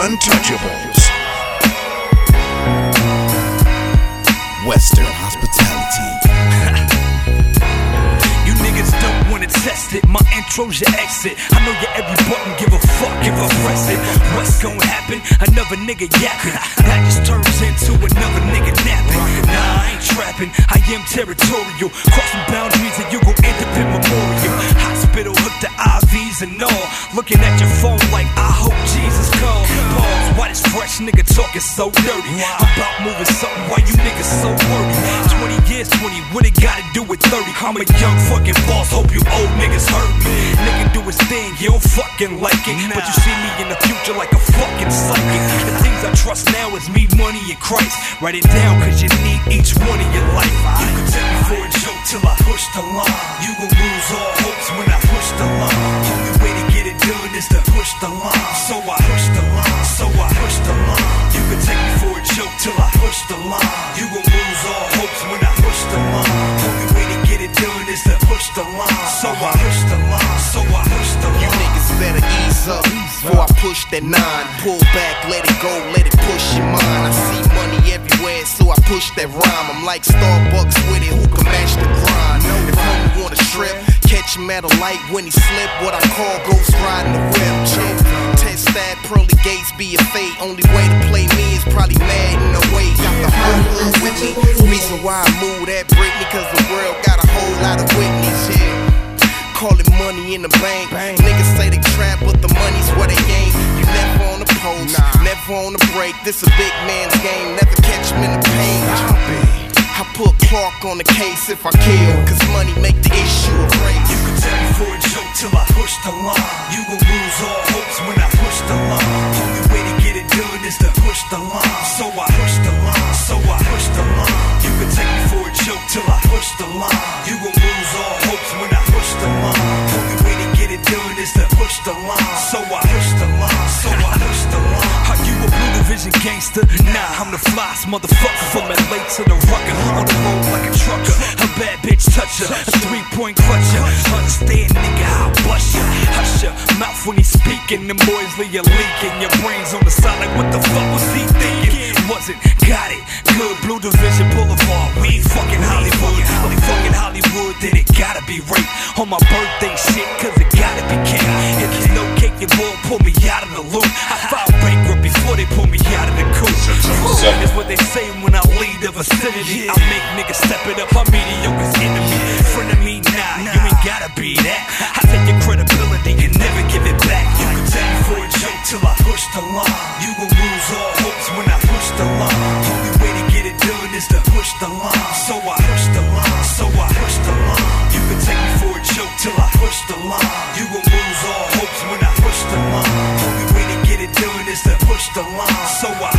Untouchables. Western Hospitality. You niggas don't wanna test it. My intro's your exit. I know your every button, give a fuck if I press it. What's gonna happen? Another nigga yapping. That just turns into another nigga napping. Nah, I ain't trapping. I am territorial. Crossing boundaries and you gon' end up in memorial. Hospital hooked to IVs and all. Looking at your phone like I hope Jesus calls. Pause. Why this fresh nigga talking so dirty? I'm about moving something. Why you niggas so worried? 20 years, 20. What it gotta do with 30? I'm a young fucking boss. Hope you old niggas hurt me. Nigga do his thing. You don't fucking like it. But you see me in the future like a fucking psychic. The things I trust now is me, money, and Christ. Write it down cause you need each one in your life. You can take me for a joke till I push the line. You gon' lose all hopes when I push the line. Only way to get it done is to push the line. So I push the line. So I push the line. You can take me for a joke till I push the line. You gon' lose all hopes when I push the line. Only way to get it done is to push the line. So I push the line. So I push the line. You niggas better ease up before I push that 9. Pull back, let it go, let it push your mind. I see money everywhere, so I push that rhyme. I'm like Starbucks with it, who can match the grind? If homie wanna strip, catch him at a light when he slip. What I call ghost riding the whip. Test that, pearly gates be a fate. Only way to play me is probably mad in the way. Got the whole hood with me. Reason why I move that Britney, cause the world got a whole lot of Whitneys, yeah. Call it money in the bank. Niggas say they trap, but the money's where they ain't. You never on the post, never on the break. This a big man's game, never catch him in the pain. I put Clark on the case if I kill, cause money make the issue a race. You can take me for a joke till I push the line. You gon' lose all hopes when I push the line. Only way to get it done is to push the line. So I push the line. So I push the line. You can take me for a joke till I push the line. You gon' lose all hopes when I push the line. Only way to get it done is to push the line. So I push the line. So I push the line. Are you a Blue Division gangster? Nah, I'm the flyest motherfucker from LA to the Rucker. On the road like a trucker, a bad bitch toucher, a 3-point clutcher. Understand, nigga, I'll bust ya. Hush your mouth when he's speaking. Them boys leave you leaking. Your brains on the side like what the fuck was he thinking? Wasn't, got it, good. Blue Division Boulevard. We ain't fucking Hollywood. We fucking Hollywood, then it gotta be rape. On my birthday shit, cause it gotta be cake. If there's no cake, you won't pull me out of the loop. I filed bankrupt before they pull me out of the coop. That's what they say when I leave the vicinity. I make niggas step it up, I'm mediocre's enemy. Friend of me, nah, you ain't gotta be that. I take your credibility and never give it back. You can take me for a joke till I push the line. You gon' lose all hopes when I push the line. Only way to get it done is to push the line. So I push the line. So I push the line. You can take me for a joke till I push the line. You gon' lose all hopes when I push the line. Only way to get it done is to push the line. So I